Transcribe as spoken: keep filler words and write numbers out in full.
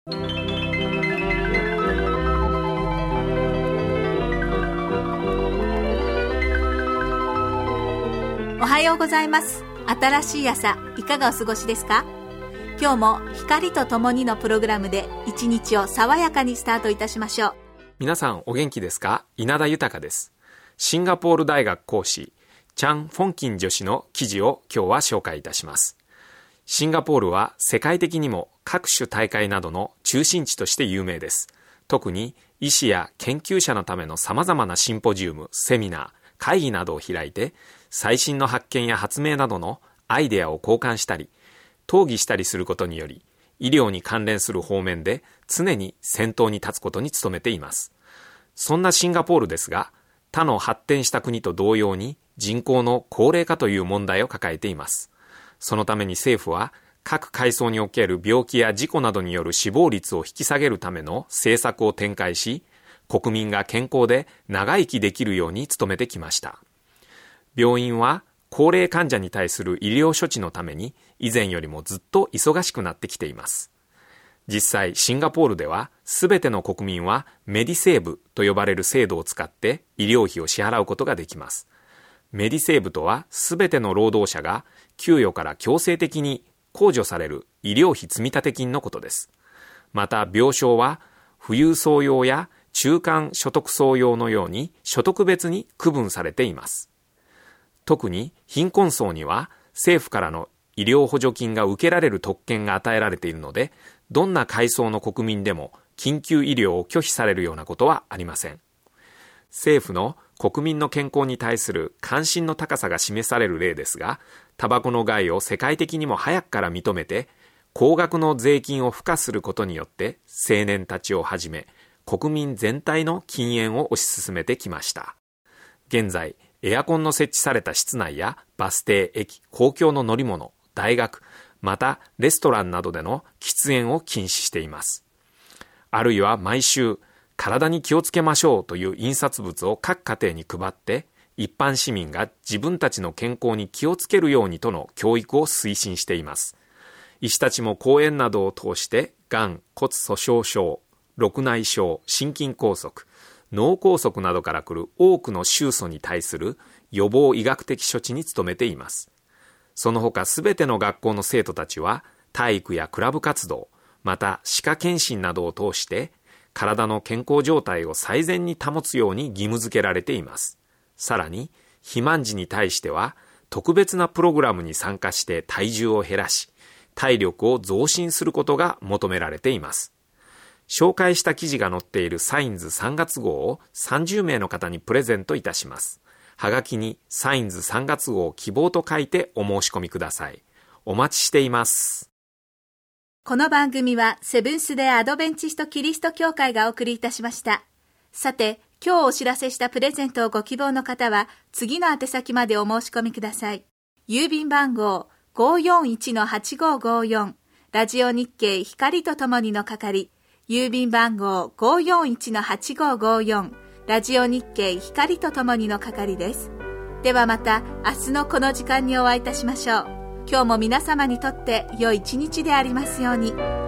おはようございます。新しい朝、いかがお過ごしですか？今日も光とともにのプログラムで一日を爽やかにスタートいたしましょう。 皆さんお元気ですか？稲田豊です。シンガポール大学講師チャン・フォンキン女士の記事を今日は紹介いたします。シンガポールは世界的にも各種大会などの中心地として有名です。特に医師や研究者のための様々なシンポジウム、セミナー、会議などを開いて最新の発見や発明などのアイデアを交換したり討議したりすることにより医療に関連する方面で常に先頭に立つことに努めています。そんなシンガポールですが、他の発展した国と同様に人口の高齢化という問題を抱えています。そのために政府は各階層における病気や事故などによる死亡率を引き下げるための政策を展開し、国民が健康で長生きできるように努めてきました。病院は高齢患者に対する医療処置のために以前よりもずっと忙しくなってきています。実際シンガポールではすべての国民はメディセーブと呼ばれる制度を使って医療費を支払うことができます。メディセーブとはすべての労働者が給与から強制的に控除される医療費積立金のことです。また病床は富裕層用や中間所得層用のように所得別に区分されています。特に貧困層には政府からの医療補助金が受けられる特権が与えられているので、どんな階層の国民でも緊急医療を拒否されるようなことはありません。政府の国民の健康に対する関心の高さが示される例ですが、タバコの害を世界的にも早くから認めて、高額の税金を付加することによって青年たちをはじめ国民全体の禁煙を推し進めてきました。現在、エアコンの設置された室内やバス停、駅、公共の乗り物、大学、またレストランなどでの喫煙を禁止しています。あるいは毎週、体に気をつけましょうという印刷物を各家庭に配って、一般市民が自分たちの健康に気をつけるようにとの教育を推進しています。医師たちも講演などを通して、がん、骨粗鬆症、緑内障、心筋梗塞、脳梗塞などから来る多くの臭素に対する予防医学的処置に努めています。その他すべての学校の生徒たちは体育やクラブ活動、また歯科検診などを通して体の健康状態を最善に保つように義務付けられています。さらに肥満児に対しては特別なプログラムに参加して体重を減らし、体力を増進することが求められています。紹介した記事が載っているサインズさんがつ号をさんじゅうめいの方にプレゼントいたします。はがきにサインズさんがつ号希望と書いてお申し込みください。お待ちしています。 この番組はセブンス・デ・アドベンチスト・キリスト教会がお送りいたしました。さて、今日お知らせしたプレゼントをご希望の方は次の宛先までお申し込みください。郵便番号 ごーよんいちのはちごーごーよん ラジオ日経光とともにの係、郵便番号 ごーよんいちのはちごーごーよん ラジオ日経光とともにの係です。ではまた明日のこの時間にお会いいたしましょう。今日も皆様にとって良い一日でありますように。